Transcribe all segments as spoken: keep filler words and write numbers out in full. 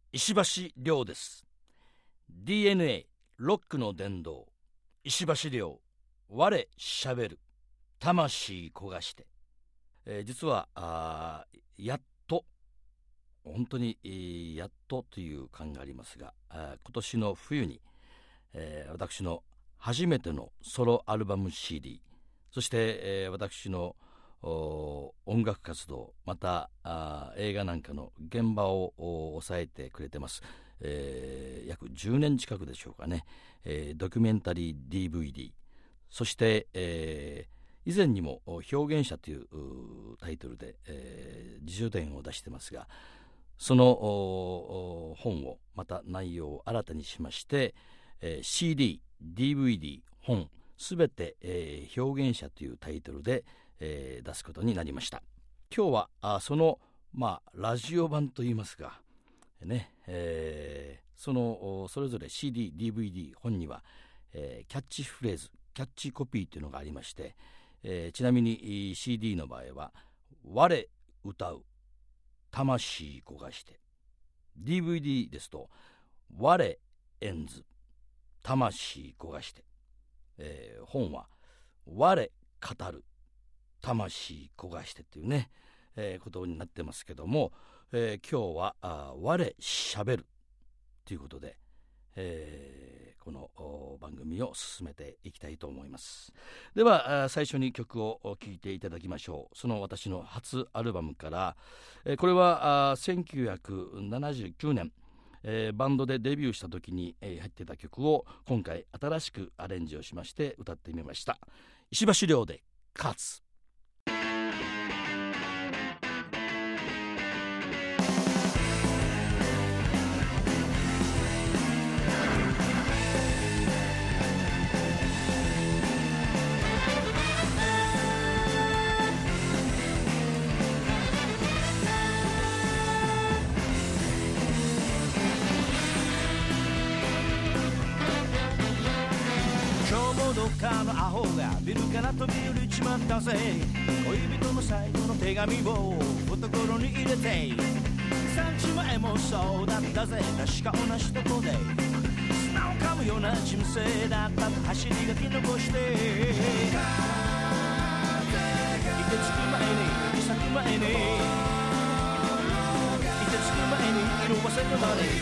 石橋亮です。 ディーエヌエー ロックの殿堂、石橋亮、我しゃべる魂焦がして、えー、実はあやっと本当に、えー、やっとという感がありますが、今年の冬に、えー、私の初めてのソロアルバム シーディー、 そして、えー、私の音楽活動、また映画なんかの現場を抑えてくれてます、えー、約じゅうねん近くでしょうかね、えー、ドキュメンタリー ディーブイディー、 そして、えー、以前にも表現者というタイトルで、えー、自叙伝を出してますが、その本をまた内容を新たにしまして、えー、シーディー、ディーブイディー、本すべて、えー、表現者というタイトルで、えー、出すことになりました。今日はあその、まあ、ラジオ版といいますか、ねえー、そのそれぞれ シーディー、ディーブイディー 本には、えー、キャッチフレーズ、キャッチコピーというのがありまして、えー、ちなみに シーディー の場合は我歌う魂焦がして、 ディーブイディー ですと我演ず魂焦がして、えー、本は我語る魂焦がしてっていうね、えー、ことになってますけども、えー、今日はあ我しゃべるということで、えー、この番組を進めていきたいと思います。では最初に曲を聴いていただきましょう。その私の初アルバムから、えー、これはせんきゅうひゃくななじゅうきゅうねん、えー、バンドでデビューした時に、えー、入っていた曲を今回新しくアレンジをしまして歌ってみました。石橋亮で勝つ。 どっかのアホがビルから飛び降りちまったぜ。恋人の最後の手紙を懐に入れて、さんじまえもそうだったぜ。確か同じとこで砂を噛むような人生だったと走り書き残して、いてつく前に指咲く前に、いてつく前に色褪せるまで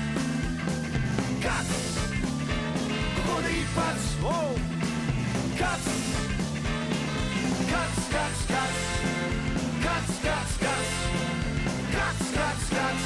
勝つ。ここで一発勝つ勝つ勝つ勝つ勝つ勝つ勝つ勝つ勝つ勝つ。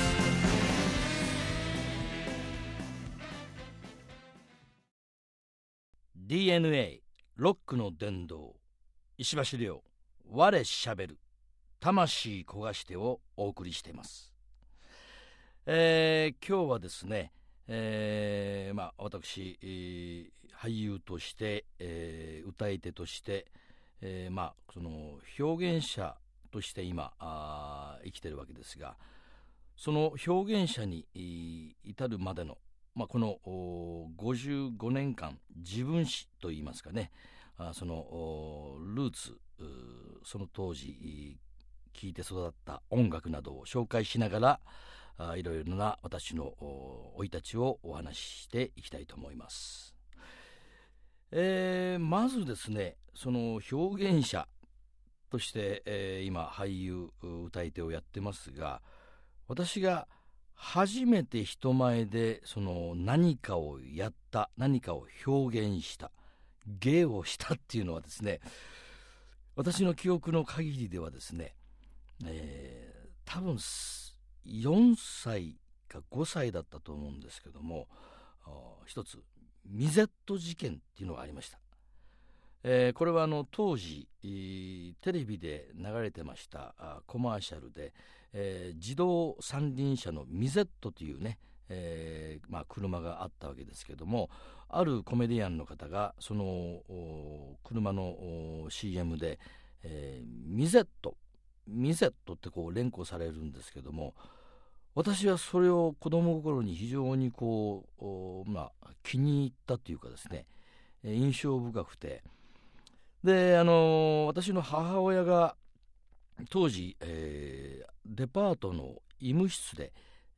ディーエヌエー ロックの殿堂、石橋亮、我しゃべる魂焦がしてをお送りしています。えー、今日はですね、えーまあ、私、えー、俳優として、えー、歌い手として、えーまあ、その表現者として今あ生きてるわけですが、その表現者に至るまでの、まあ、このごじゅうごねんかん自分史といいますかね、あそのルーツ、その当時聴いて育った音楽などを紹介しながら、あいろいろな私の生い立ちをお話ししていきたいと思います。えー、まずですね、その表現者として、えー、今俳優歌い手をやってますが、私が初めて人前でその何かをやった、何かを表現した、芸をしたっていうのはですね、私の記憶の限りではですね、えー、多分よんさいかごさいだったと思うんですけども、一つミゼット事件っていうのがありました。えー、これはあの当時テレビで流れてましたコマーシャルで、えー、自動三輪車のミゼットというね、えーまあ、車があったわけですけども、あるコメディアンの方がその車の シーエム で、えー、ミゼットミゼットってこう連呼されるんですけども、私はそれを子供心に非常にこう、まあ、気に入ったというかですね、印象深くて、で、あの私の母親が当時、えー、デパートの医務室で、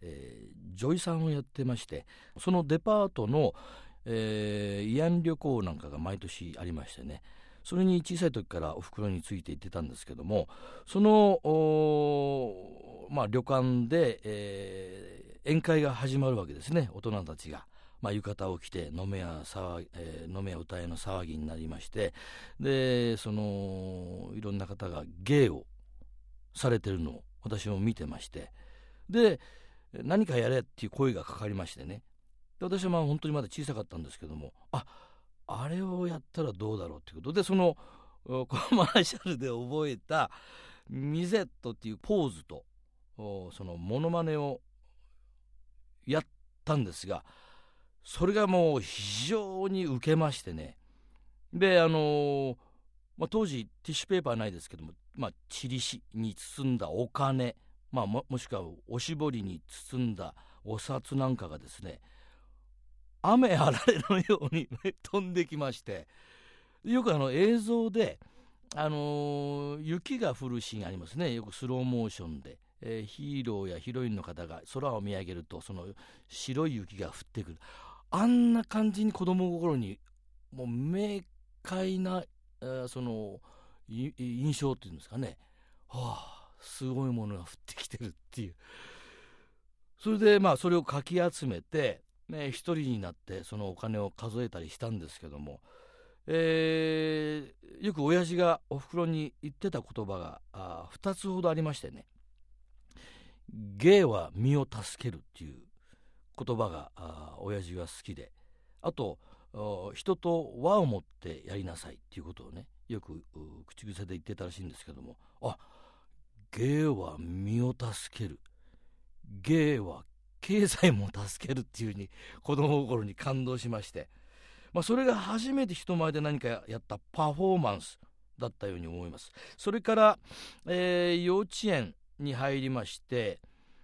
えー、女医さんをやってまして、そのデパートの、えー、慰安旅行なんかが毎年ありましてね、それに小さい時からお袋について行ってたんですけども、その、まあ、旅館で、えー、宴会が始まるわけですね。大人たちが、まあ、浴衣を着て飲めや騒、えー、飲めや歌えの騒ぎになりまして、でそのいろんな方が芸をされてるのを私も見てまして、で何かやれっていう声がかかりましてね、で私はまあ本当にまだ小さかったんですけども、ああれをやったらどうだろうということで、そのコマーシャルで覚えたミゼットっていうポーズとそのモノマネをやったんですが、それがもう非常に受けましてね。であのーまあ、当時ティッシュペーパーないですけども、まあ、チリシに包んだお金、まあ、も, もしくはおしぼりに包んだお札なんかがですね、雨あられのように飛んできまして、よくあの映像で、あのー、雪が降るシーンありますね。よくスローモーションで、えー、ヒーローやヒロインの方が空を見上げるとその白い雪が降ってくる、あんな感じに子供心にもう明快な、えー、その印象っていうんですかね、はあ、すごいものが降ってきてるっていう。それでまあそれをかき集めて、ね、一人になってそのお金を数えたりしたんですけども、えー、よく親父がお袋に言ってた言葉があふたつほどありましてね、芸は身を助けるっていう言葉があ親父は好きで、あと人と和を持ってやりなさいっていうことをね、よく口癖で言ってたらしいんですけども、あ、芸は身を助ける、芸は経済も助けるっていうふうに子供心に感動しまして、まあ、それが初めて人前で何かやったパフォーマンスだったように思います。それから、えー、幼稚園に入りまして、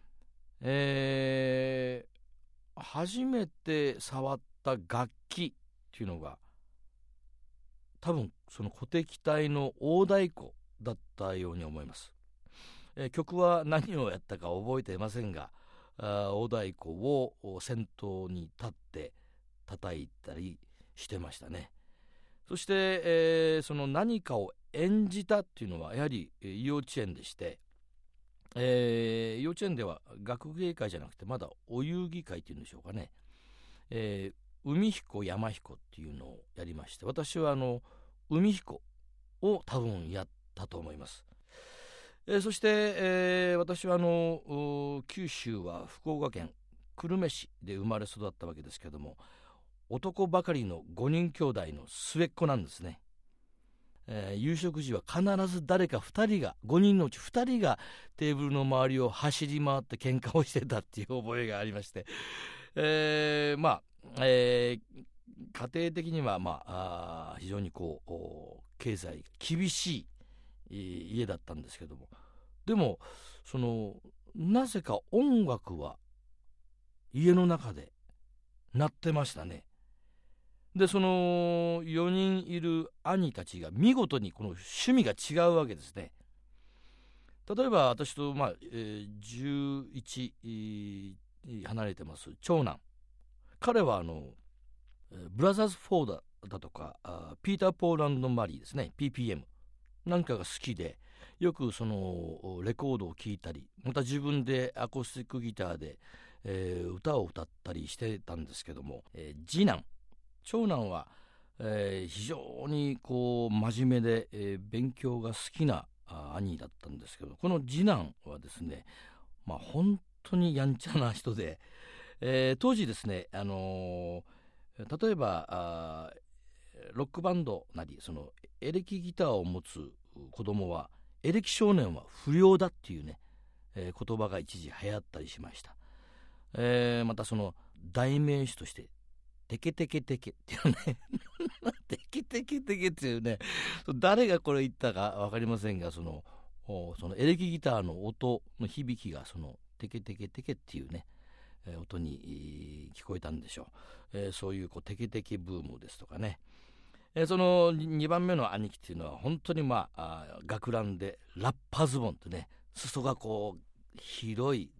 えー、初めて触った楽器っていうのが多分その鼓笛隊の大太鼓だったように思います。えー、曲は何をやったか覚えていませんが、あ大太鼓を先頭に立って叩いたりしてましたね。そして、えー、その何かを演じたっていうのはやはり幼稚園でして、えー、幼稚園では学芸会じゃなくてまだお遊戯会っていうんでしょうかね、えー、海彦山彦っていうのをやりまして、私はあの海彦を多分やったと思います。えー、そして、えー、私はあの九州は福岡県久留米市で生まれ育ったわけですけども、男ばかりのごにん兄弟の末っ子なんですね。えー、夕食時は必ず誰かふたりが、ごにんのうちふたりがテーブルの周りを走り回って喧嘩をしてたっていう覚えがありまして、えー、まあ、えー、家庭的には、まあ、あ非常にこう経済厳しい家だったんですけども、でもそのなぜか音楽は家の中で鳴ってましたね。でそのよにんいる兄たちが見事にこの趣味が違うわけですね。例えば私と、まあえー、じゅういち離れてます長男、彼はあのブラザーズフォーダだとかあピーター・ポール&マリーですね、 ピーピーエム なんかが好きで、よくそのレコードを聴いたり、また自分でアコースティックギターで、えー、歌を歌ったりしてたんですけども、えー、次男長男は、えー、非常にこう真面目で、えー、勉強が好きな兄だったんですけど、この次男はですね、まあ、本当にやんちゃな人で、えー、当時ですね、あのー、例えばあロックバンドなりそのエレキギターを持つ子供はエレキ少年は不良だっていうね、えー、言葉が一時流行ったりしました。えー、またその代名詞としてテケテケテケっていうねテケテケテケっていうね、誰がこれ言ったか分かりませんが、そのそのエレキギターの音の響きがそのテケテケテケっていうね、えー、音に聞こえたんでしょう。えー、そういうこうテケテケブームですとかね、えー、そのにばんめの兄貴っていうのは本当にまあ、あ学ランでラッパズボンってね、裾がこう広い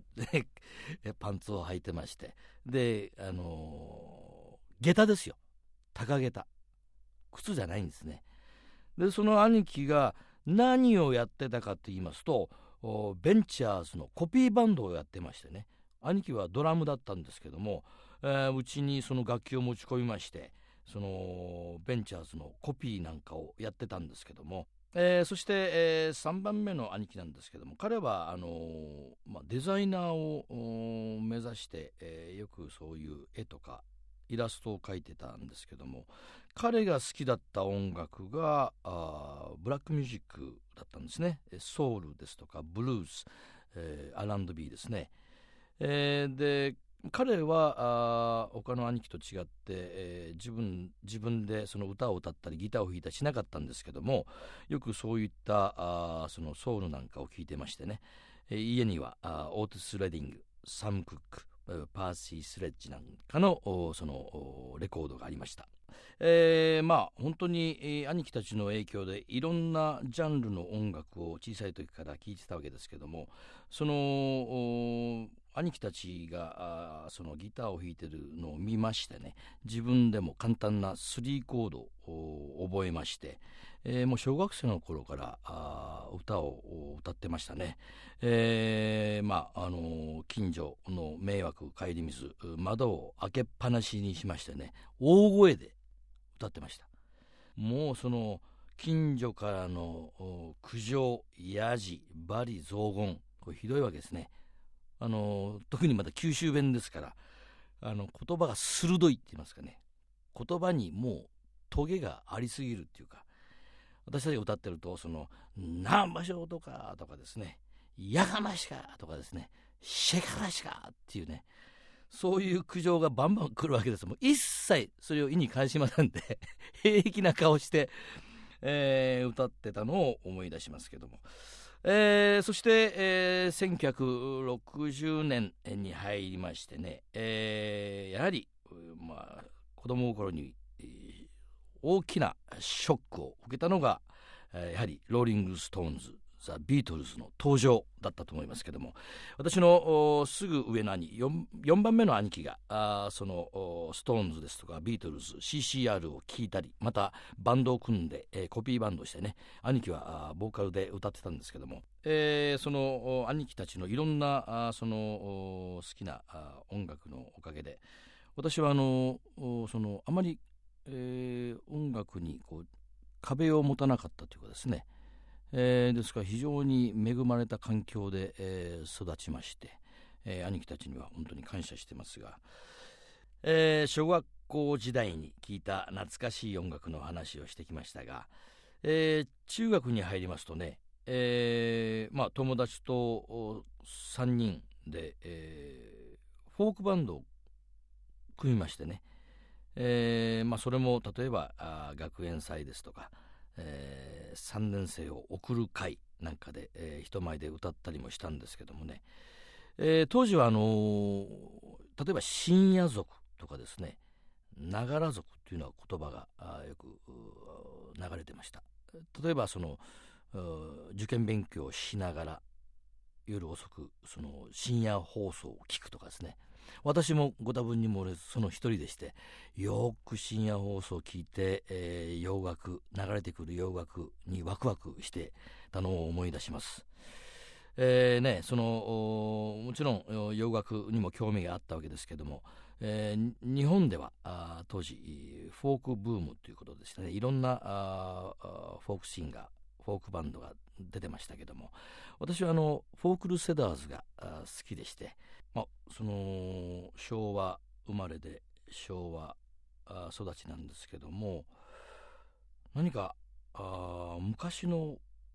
でパンツを履いてまして、であのー、下駄ですよ、高下駄、靴じゃないんですね。でその兄貴が何をやってたかと言いますと、ベンチャーズのコピーバンドをやってましてね、兄貴はドラムだったんですけども、えー、うちにその楽器を持ち込みまして、そのベンチャーズのコピーなんかをやってたんですけども、えー、そして、えー、さんばんめの兄貴なんですけども、彼はあのーまあ、デザイナーを目指して、えー、よくそういう絵とかイラストを描いてたんですけども、彼が好きだった音楽があーブラックミュージックだったんですね。ソウルですとかブルース、えー、アールアンドビー ですね。えー、で彼はあ他の兄貴と違って、えー、自分自分でその歌を歌ったりギターを弾いたりしなかったんですけども、よくそういったあそのソウルなんかを聴いてましてね、えー、家にはあオーティス・レディング、サム・クック、パーシー・スレッジなんかのそのレコードがありました。えー、まあ本当に、えー、兄貴たちの影響でいろんなジャンルの音楽を小さい時から聴いてたわけですけども、その兄貴たちがそのギターを弾いてるのを見ましてね、自分でも簡単なスリーコードを覚えまして、えー、もう小学生の頃からあ歌を歌ってましたね。えー、まああのー、近所の迷惑顧みず窓を開けっぱなしにしましてね、大声で歌ってました。もうその近所からの苦情、やじ、罵詈雑言、これひどいわけですね。あの特にまた九州弁ですから、あの言葉が鋭いって言いますかね、言葉にもうトゲがありすぎるっていうか、私たちが歌ってると、その何場所とかとかですね、やかましかとかですね、シェカラシかっていうね、そういう苦情がバンバン来るわけです。もう一切それを意に介しませんで平気な顔して、えー、歌ってたのを思い出しますけども、えー、そして、えー、せんきゅうひゃくろくじゅうねんに入りましてね、えー、やはり、まあ、子供心に、えー、大きなショックを受けたのが、えー、やはりローリング・ストーンズ、ザ・ビートルズの登場だったと思いますけども、私のすぐ上の兄 4, よんばんめの兄貴があそのストーンズですとかビートルズ シーシーアール を聴いたり、またバンドを組んで、えー、コピーバンドをしてね、兄貴はボーカルで歌ってたんですけども、えー、その兄貴たちのいろんなあその好きな音楽のおかげで、私はあのそのあまり、えー、音楽にこう壁を持たなかったというかですね、えー、ですから非常に恵まれた環境で、えー、育ちまして、えー、兄貴たちには本当に感謝してますが、えー、小学校時代に聴いた懐かしい音楽の話をしてきましたが、えー、中学に入りますとね、えーまあ、友達とさんにんで、えー、フォークバンドを組みましてね、えーまあ、それも例えばあ学園祭ですとか、えー、さんねん生を送る会なんかで、えー、人前で歌ったりもしたんですけどもね、えー、当時はあのー、例えば深夜族とかですね、ながら族というのは言葉がよく流れてました。例えばその受験勉強をしながら夜遅くその深夜放送を聞くとかですね、私もご多分に漏れずその一人でして、よく深夜放送を聞いて、えー、洋楽流れてくる洋楽にワクワクしてたのを思い出します。えーね、そのもちろん洋楽にも興味があったわけですけども、えー、日本ではあ当時フォークブームということでしたね。いろんなあフォークシンガー、フォークバンドが出てましたけども、私はあのフォークルセダーズが好きでして、まあ、その昭和生まれで昭和育ちなんですけども、何かあ昔の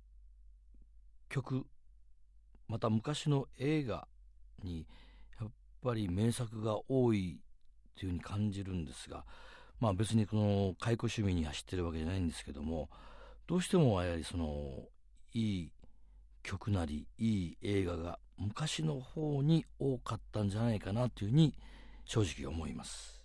曲、また昔の映画にやっぱり名作が多いというふうに感じるんですが、まあ別にこの解雇趣味に走ってるわけじゃないんですけども、どうしてもやはりそのいい曲なりいい映画が昔の方に多かったんじゃないかなというふうに正直思います。